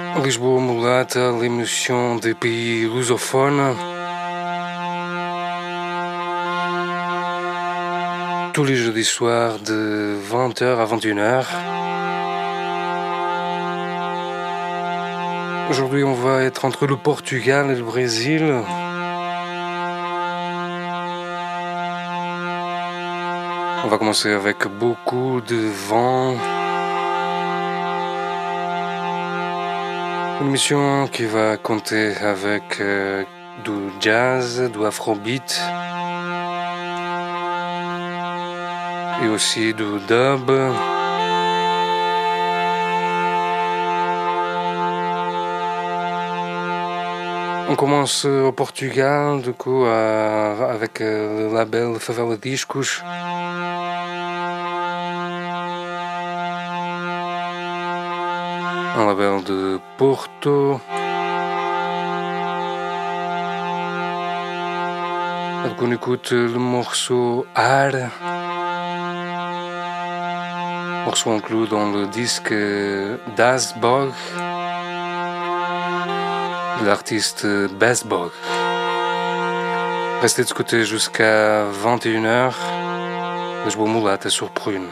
Lisboa mulata, l'émission des pays lusophones. Tous les jeudis soirs de 20h à 21h. Aujourd'hui, on va être entre le Portugal et le Brésil. On va commencer avec beaucoup de vent. Une émission qui va compter avec du jazz, du afrobeat et aussi du dub. On commence au Portugal, du coup, avec le label Favela Discos. Un label de Porto. Donc on écoute le morceau Ar. Morceau inclus dans le disque Das Bog de l'artiste Bassbog. Restez de ce côté jusqu'à 21h. Lisboa mulata sur Prune.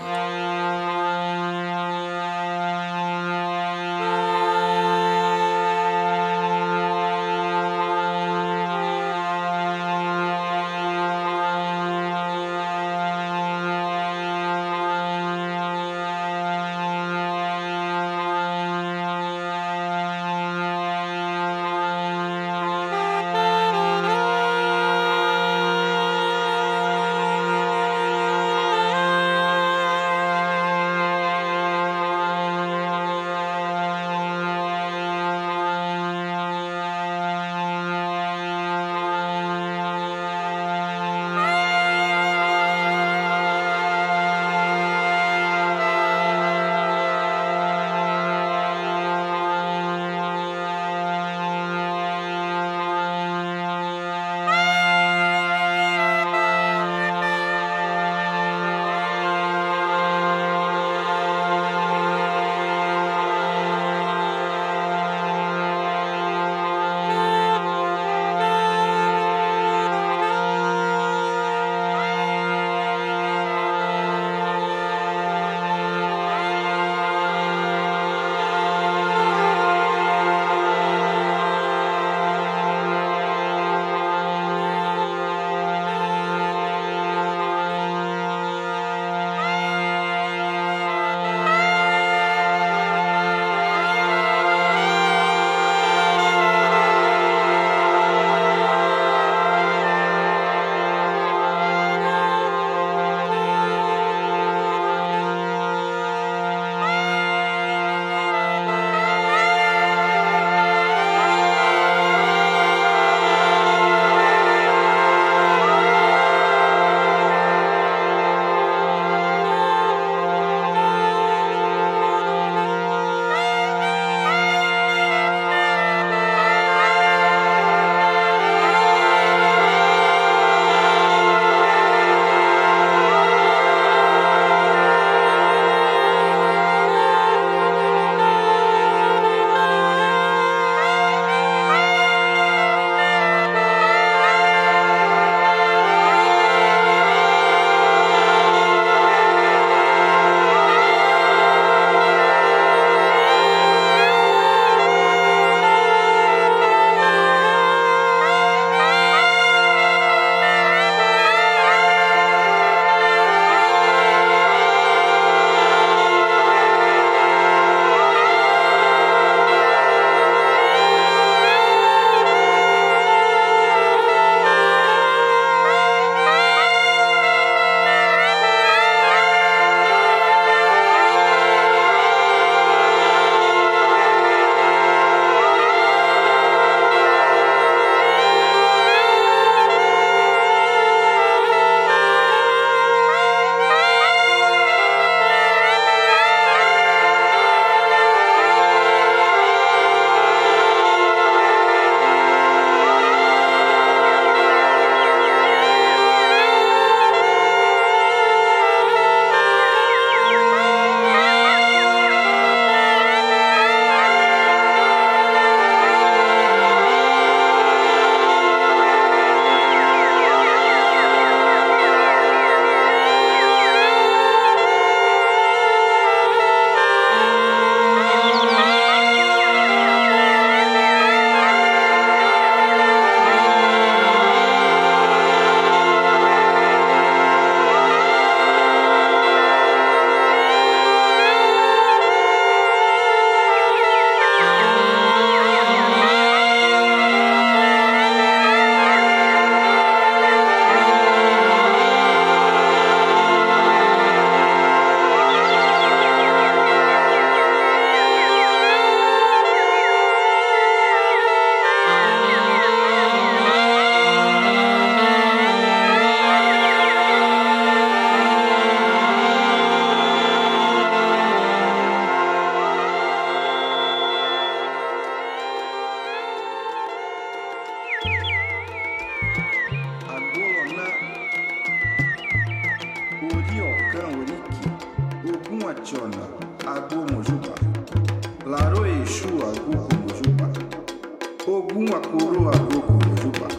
Chona, Agu Mojuba. Laro Exu, Agu Mojuba. Ogum Akuru, Agu Mojuba.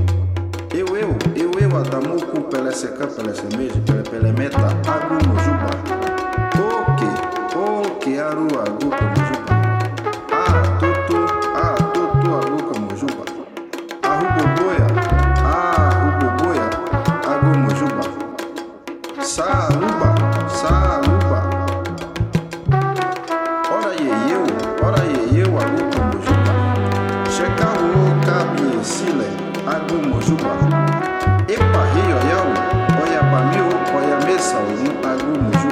Eu, Adamuku, Peleseca, Pelesemeji, Pelemeta, Agu Mojuba. Oke, Aru, Agu Mojuba. Toto, Agu Mojuba. Arruboboia, Agu Mojuba. Saluba. Ora eu, Agu Mojuba. Checaru, Cabi, Sile, Agu Mojuba. Epa, Rio, Oia Bamio, Oia Mesa, Agu Mojuba.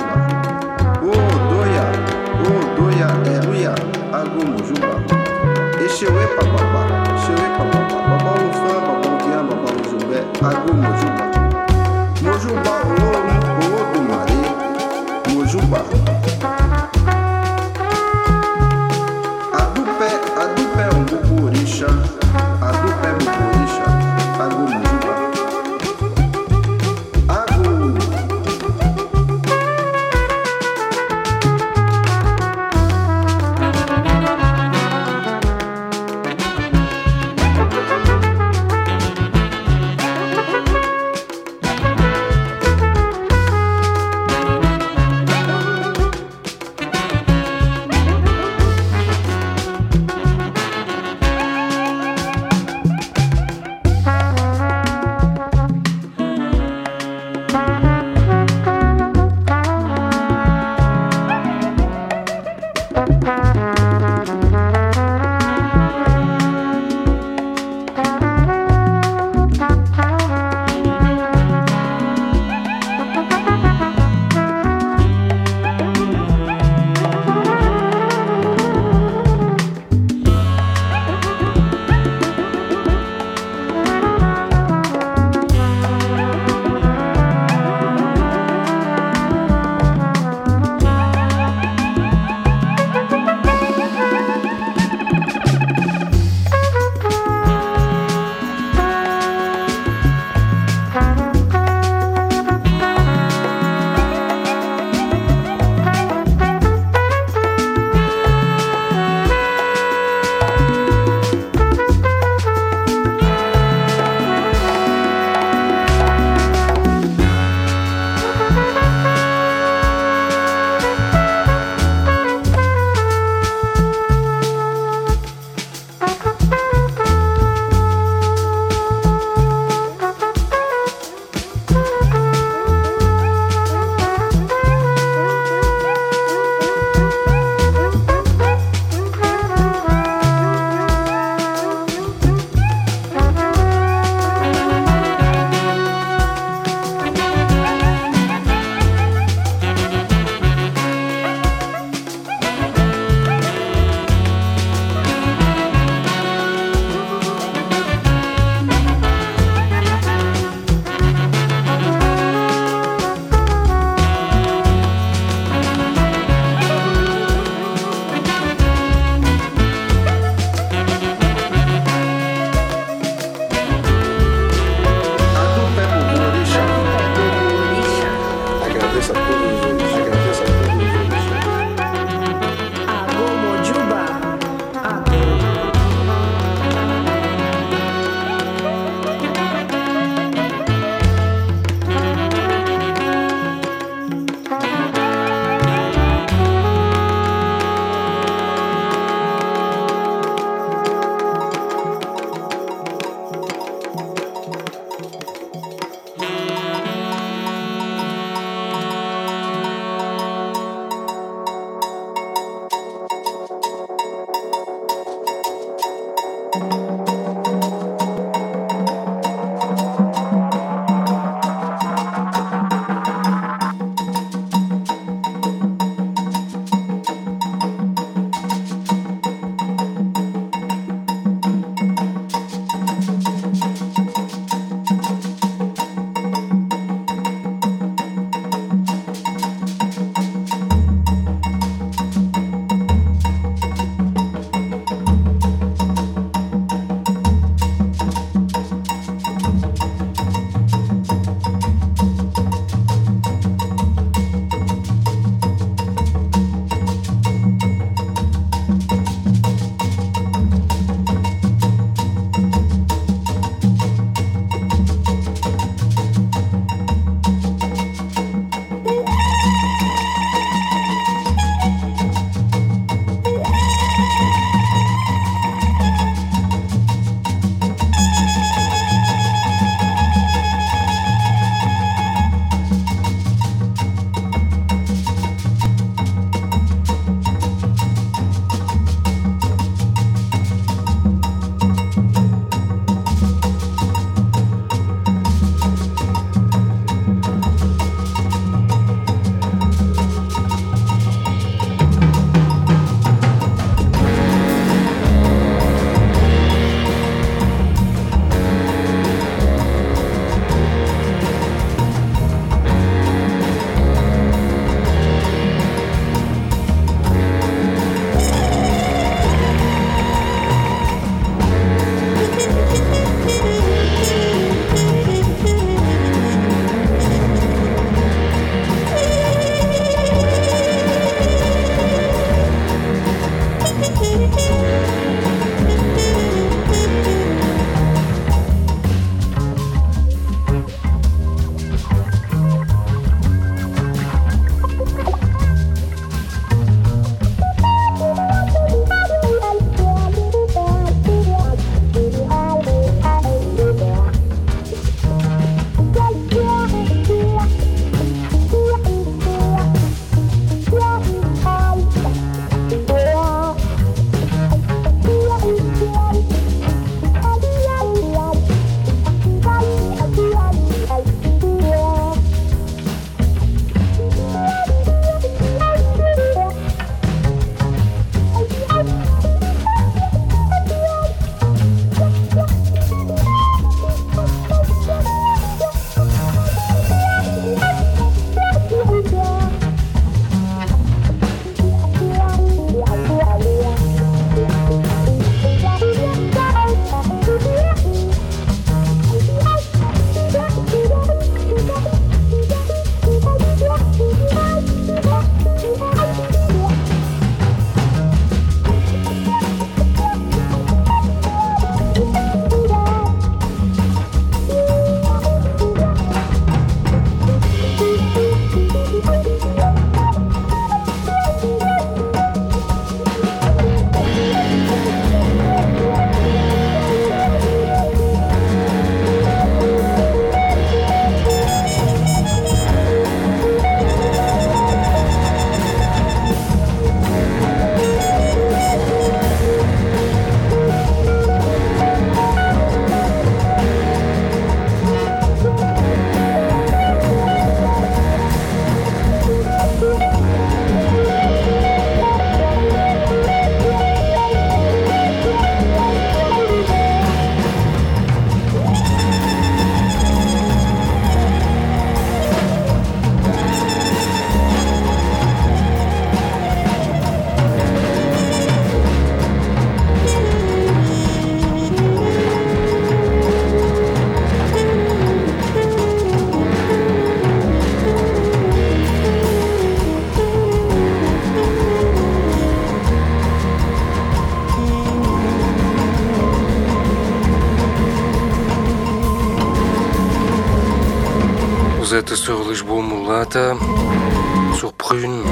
êtes sur Lisboa Mulata, sur Prune.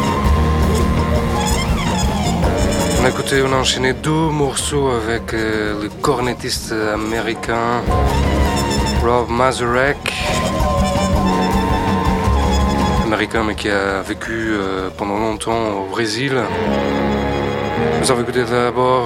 On a enchaîné 2 morceaux avec le cornettiste américain Rob Mazurek, américain mais qui a vécu pendant longtemps au Brésil. Nous avons écouté d'abord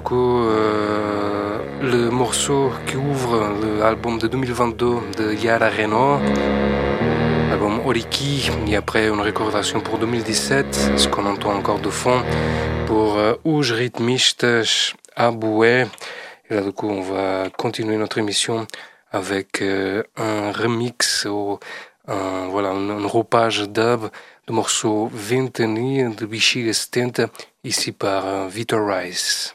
le morceau qui ouvre l'album de 2022 de Yara Renault, l'album Oriki, et après une recordation pour 2017, ce qu'on entend encore de fond, pour Uj Ritmistas Aboué. Et là, on va continuer notre émission avec un remix, un roupage dub du morceau Ventania de Bexiga 70, ici par Vitor Rice.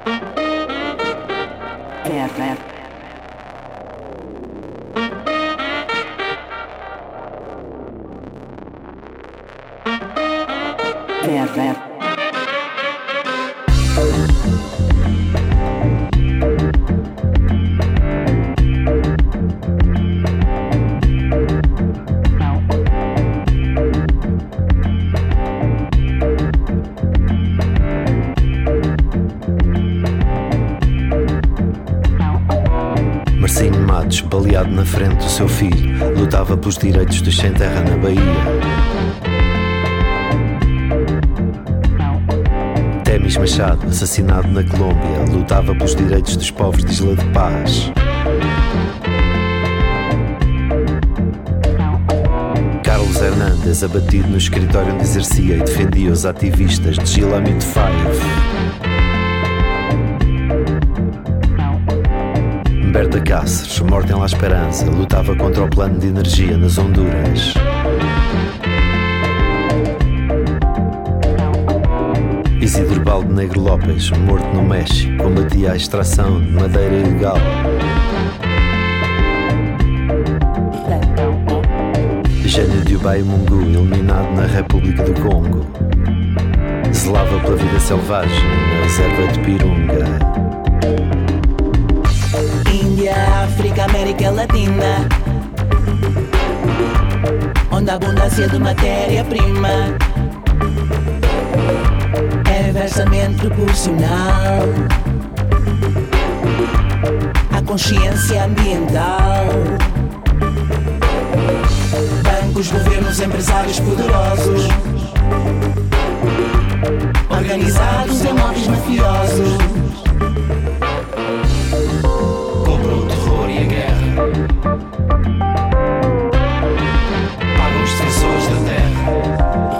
Baleado na frente do seu filho, lutava pelos direitos dos sem terra na Bahia. Temis Machado, assassinado na Colômbia, lutava pelos direitos dos povos de Isla de Paz. Carlos Hernandes, abatido no escritório onde exercia e defendia os ativistas de Gilamit Five. Berta Cáceres, morta em La Esperança, lutava contra o plano de energia nas Honduras. Isidro Balde Negro Lopes, morto no México, combatia a extração de madeira ilegal. Gênio de Ubai Mungu, eliminado na República do Congo. Zelava pela vida selvagem na reserva de Pirunga. Índia, África, América Latina, onde a abundância de matéria-prima é inversamente proporcional à consciência ambiental. Bancos, governos, empresários poderosos, organizados em lobbies mafiosos, compram o terror e a guerra, pagam os defensores da terra.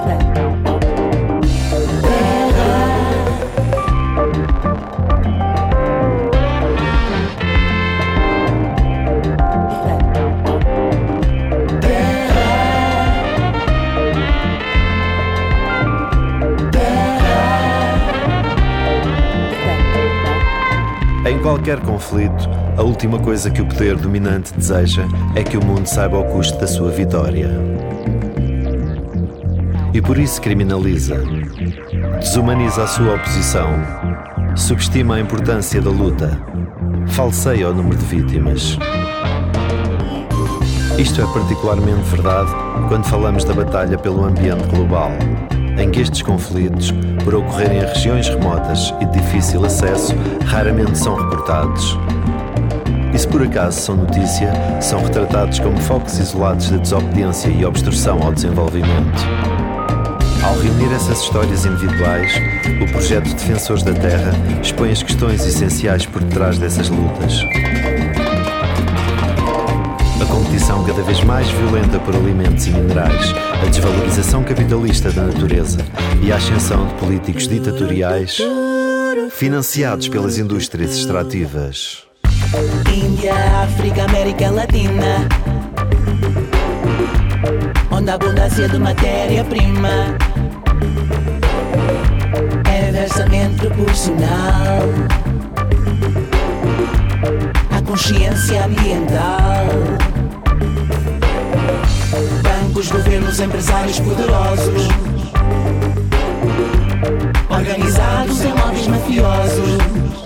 Em qualquer conflito, a última coisa que o poder dominante deseja é que o mundo saiba o custo da sua vitória. E por isso criminaliza, desumaniza a sua oposição, subestima a importância da luta, falseia o número de vítimas. Isto é particularmente verdade quando falamos da batalha pelo ambiente global, em que estes conflitos, por ocorrerem em regiões remotas e de difícil acesso, raramente são reportados. E se por acaso são notícia, são retratados como focos isolados de desobediência e obstrução ao desenvolvimento. Ao reunir essas histórias individuais, o projeto Defensores da Terra expõe as questões essenciais por detrás dessas lutas. A competição cada vez mais violenta por alimentos e minerais, a desvalorização capitalista da natureza e a ascensão de políticos ditatoriais financiados pelas indústrias extrativas. Índia, África, América Latina, onde a abundância de matéria-prima é inversamente proporcional à consciência ambiental. Bancos, governos, empresários poderosos, organizados em lobbies mafiosos,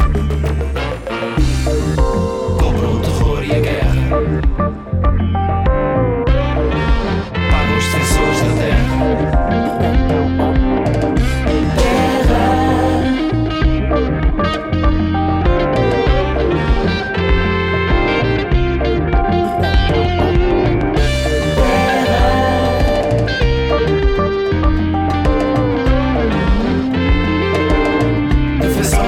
compram o terror e a guerra, pagam os defensores da terra. Defensores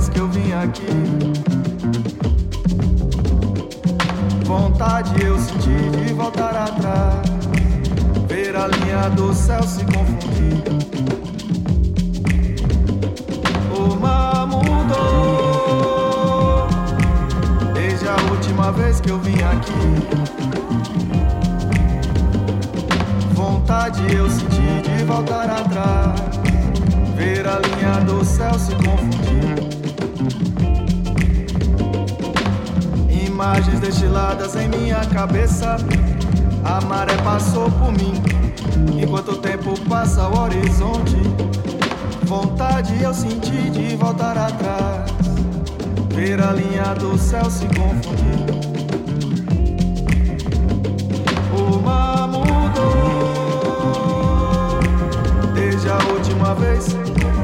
vez que eu vim aqui. Vontade eu senti de voltar atrás, ver a linha do céu se confundir. O mar mudou desde a última vez que eu vim aqui. Vontade eu senti de voltar atrás, ver a linha do céu se confundir. Imagens destiladas em minha cabeça, a maré passou por mim, enquanto o tempo passa o horizonte. Vontade eu senti de voltar atrás, ver a linha do céu se confundir. O mar mudou desde a última vez.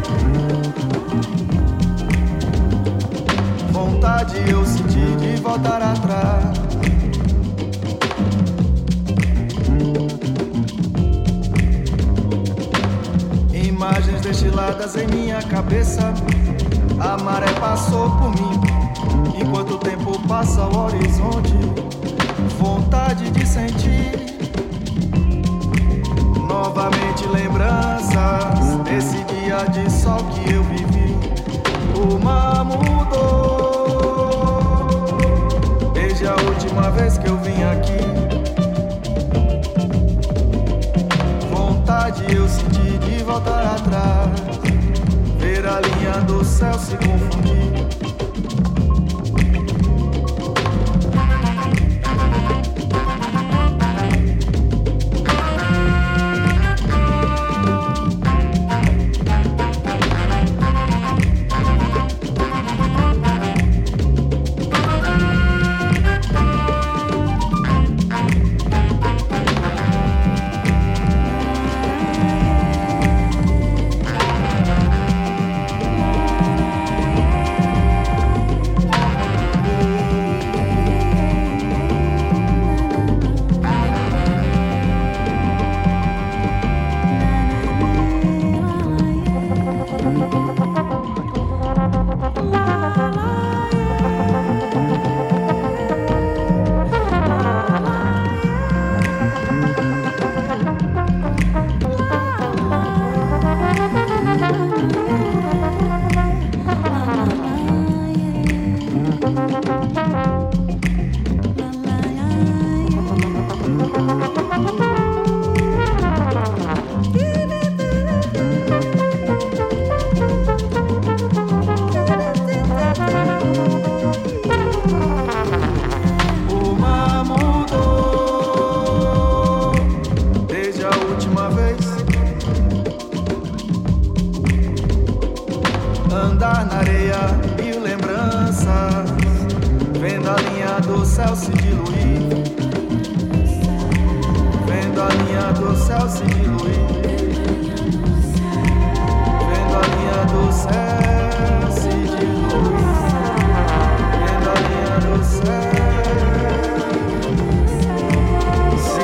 Vontade eu senti de voltar atrás. Imagens destiladas em minha cabeça, a maré passou por mim, enquanto o tempo passa o horizonte. Vontade de sentir novamente lembranças desse dia de sol que eu vivi. O mar mudou desde a última vez que eu vim aqui. Vontade eu senti de voltar atrás, ver a linha do céu se confundir. Andar na areia, mil lembranças, vendo a linha do céu se diluir, vendo a linha do céu se diluir, vendo a linha do céu se diluir, vendo a linha do céu se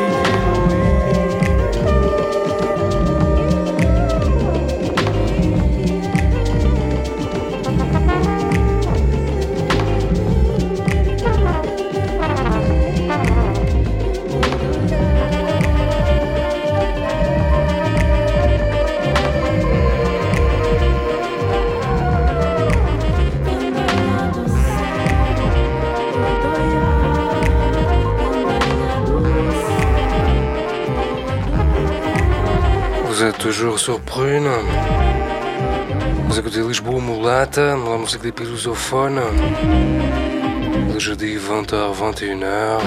Vous êtes toujours sur Prune. Vous écoutez Lisboa Mulata, la musique des Pilosophones. Le jeudi 20h-21h.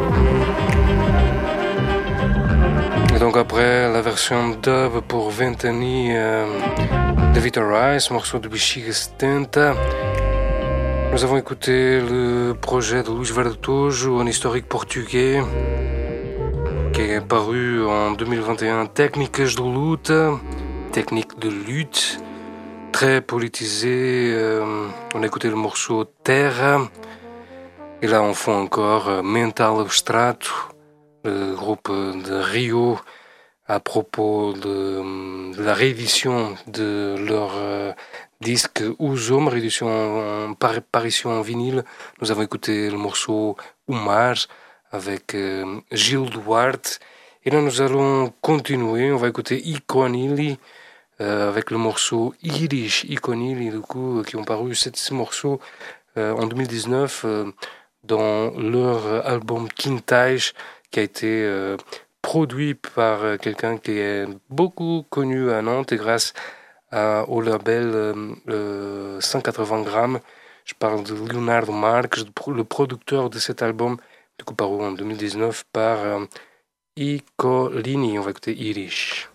Et donc après la version dub pour Ventani de Vita Rice, morceau de Bexiga 70, nous avons écouté le projet de Luís Verdojo, un historique portugais, qui est paru en 2021, Techniques de lutte, très politisé. On a écouté le morceau Terra, et là on fond encore Mental Abstrato, le groupe de Rio, à propos de la réédition de leur disque Ouzom, réédition parution en vinyle. Nous avons écouté le morceau Umar avec Gilles Duarte. Et là, nous allons continuer. On va écouter Iconili avec le morceau Irish Iconili, du coup, qui ont paru ces morceaux en 2019 dans leur album Quintais, qui a été produit par quelqu'un qui est beaucoup connu à Nantes et grâce au label 180 grammes. Je parle de Leonardo Marques, le producteur de cet album, du coup paru en 2019 par Icolini. On va écouter Irish.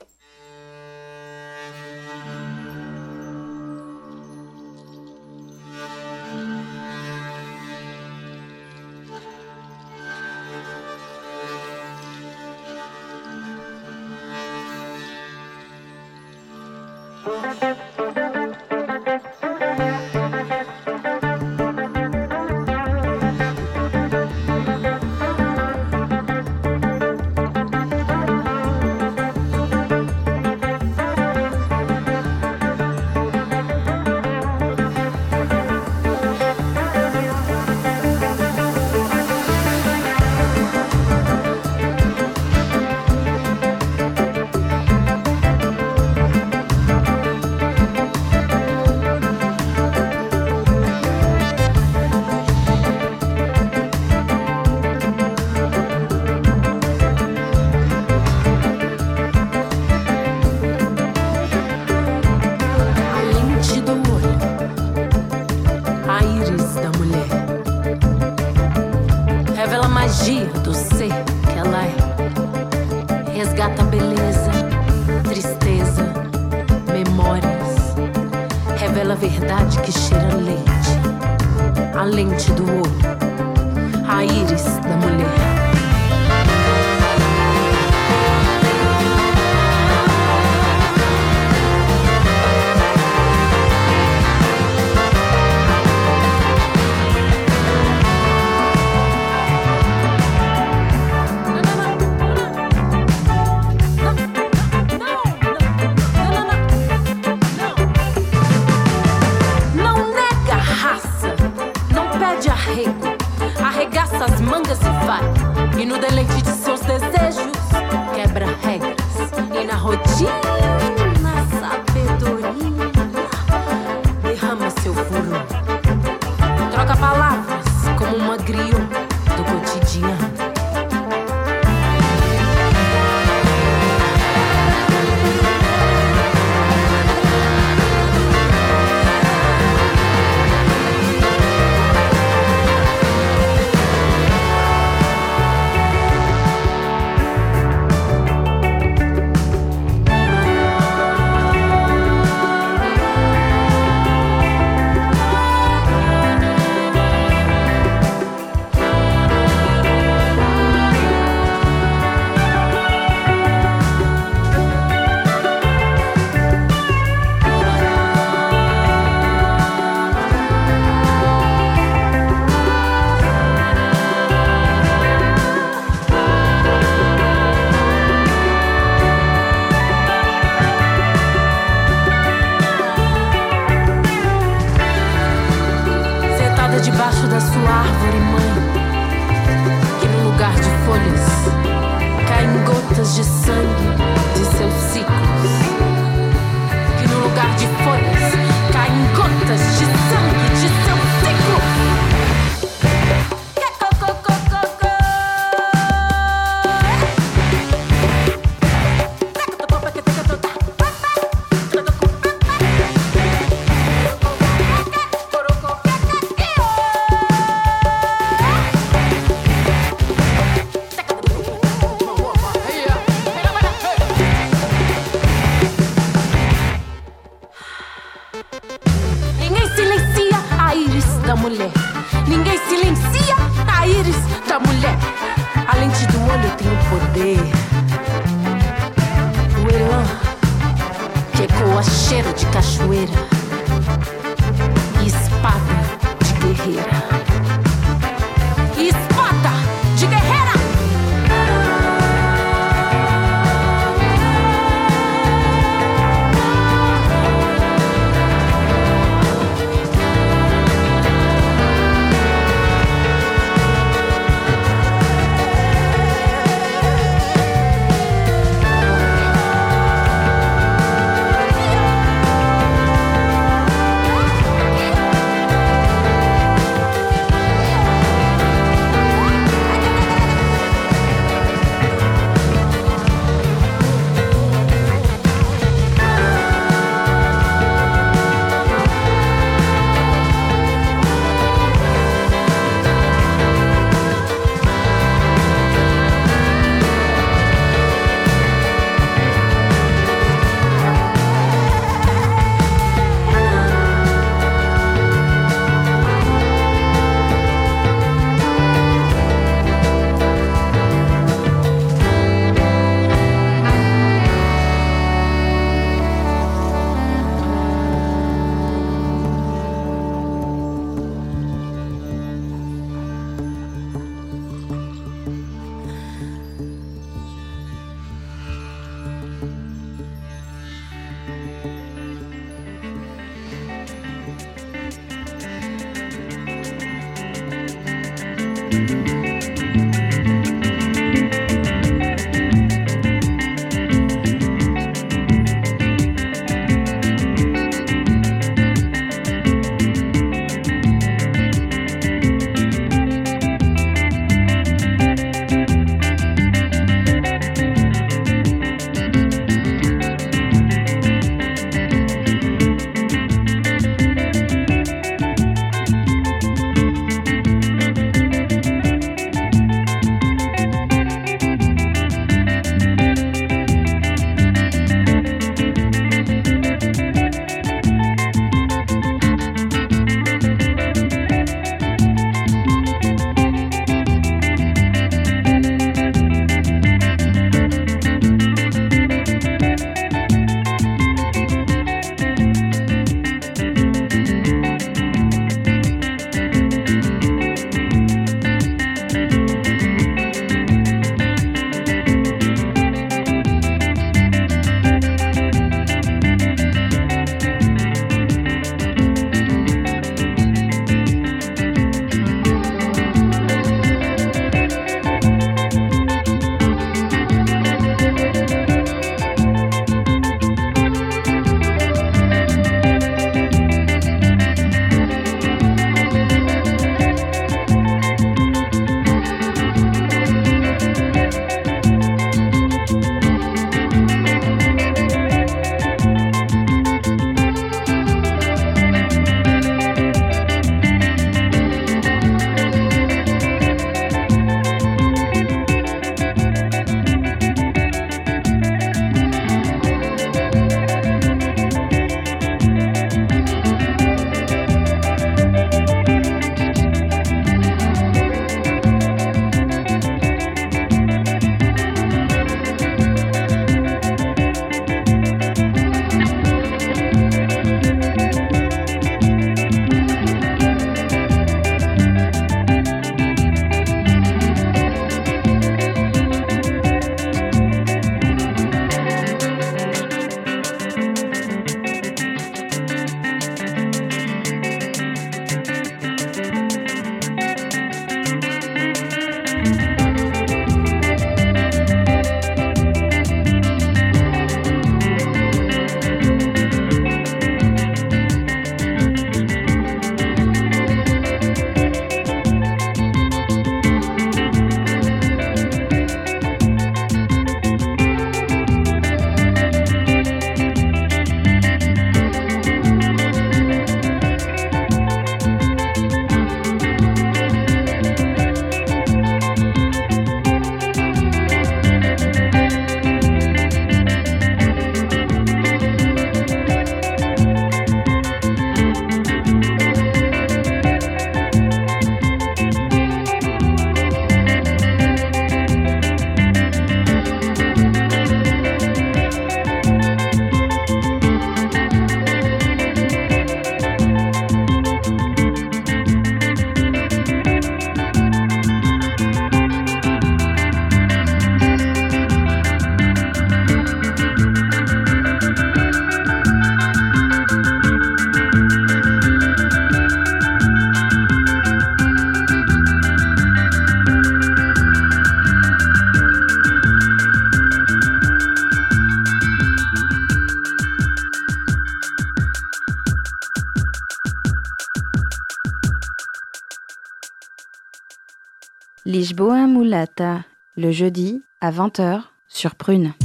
Lisboa Mulata, le jeudi à 20h sur Prune.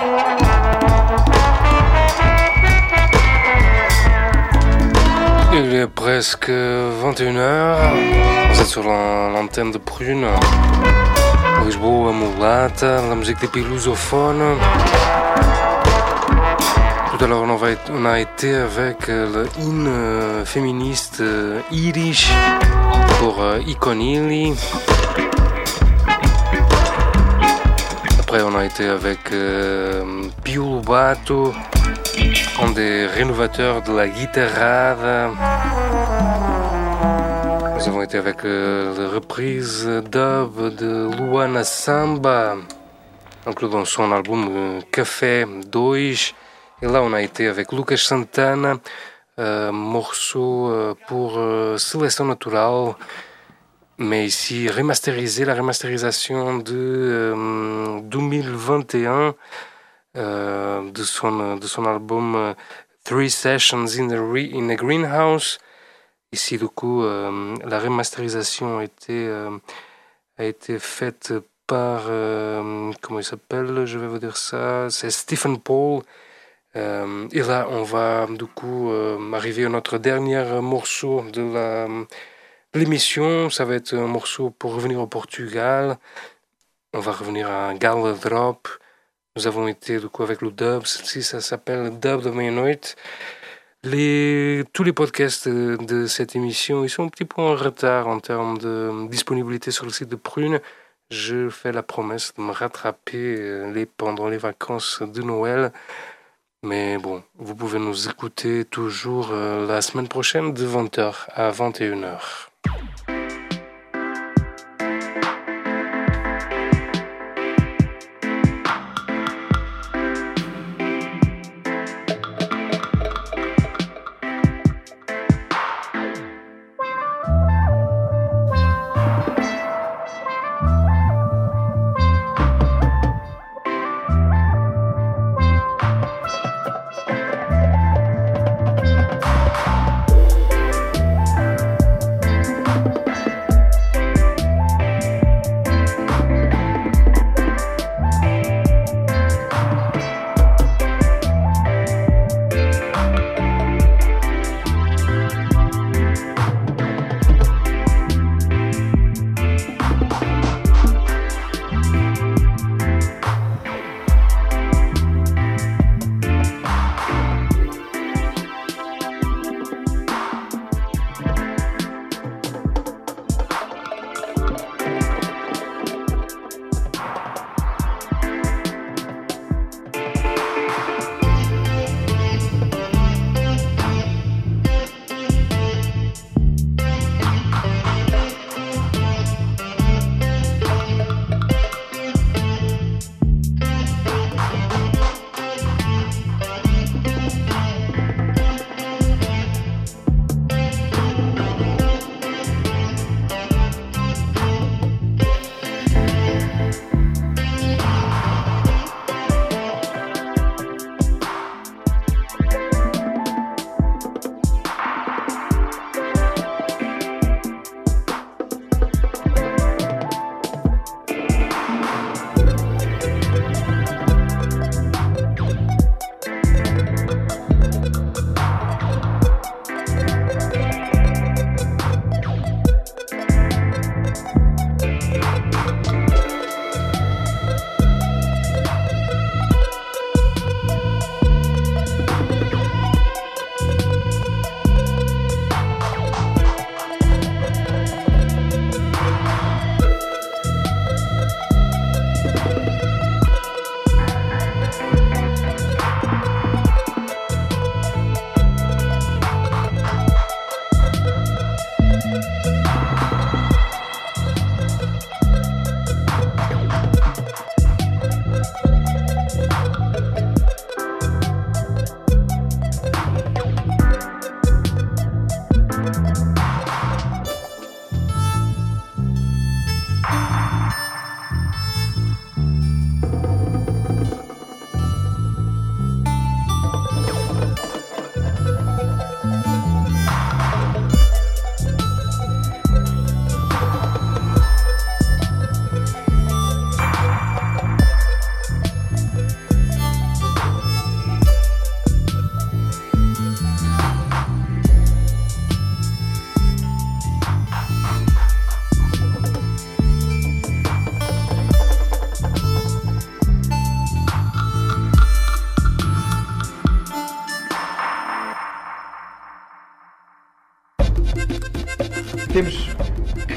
Il est presque 21h. Vous êtes sur l'antenne de Prune. Lisboa Mulata, la musique des pays lusophones. Tout à l'heure, on a été avec le hymne féministe Irish pour Iconili. Après, on a été avec Pio Lobato, un des rénovateurs de la guitarrada. Nous avons été avec la reprise dub de Luana Samba, inclus dans son album Café 2. Et là, on a été avec Lucas Santana, morceau pour Sélection Naturale, mais ici remasterisé, la remasterisation de 2021 de son album Three Sessions in a Greenhouse. Ici, du coup, la remasterisation a été faite par, comment il s'appelle, je vais vous dire ça, c'est Stephen Paul. Et là, on va du coup arriver à notre dernier morceau de l'émission. Ça va être un morceau pour revenir au Portugal. On va revenir à Gala Drop. Nous avons été du coup avec le dub. Ceci, ça s'appelle Dub de Meia-Noite. Tous les podcasts de cette émission, ils sont un petit peu en retard en termes de disponibilité sur le site de Prune. Je fais la promesse de me rattraper pendant les vacances de Noël. Mais bon, vous pouvez nous écouter toujours la semaine prochaine de 20h à 21h.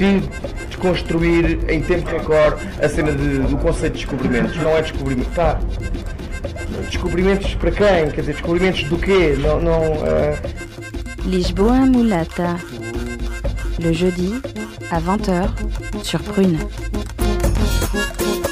consegui desconstruir em tempo recorde a cena do conceito de descobrimentos. Não é descobrimento. Tá. Descobrimentos para quem? Quer dizer, descobrimentos do quê? Lisboa Mulata, le jeudi à 20h sur Prune.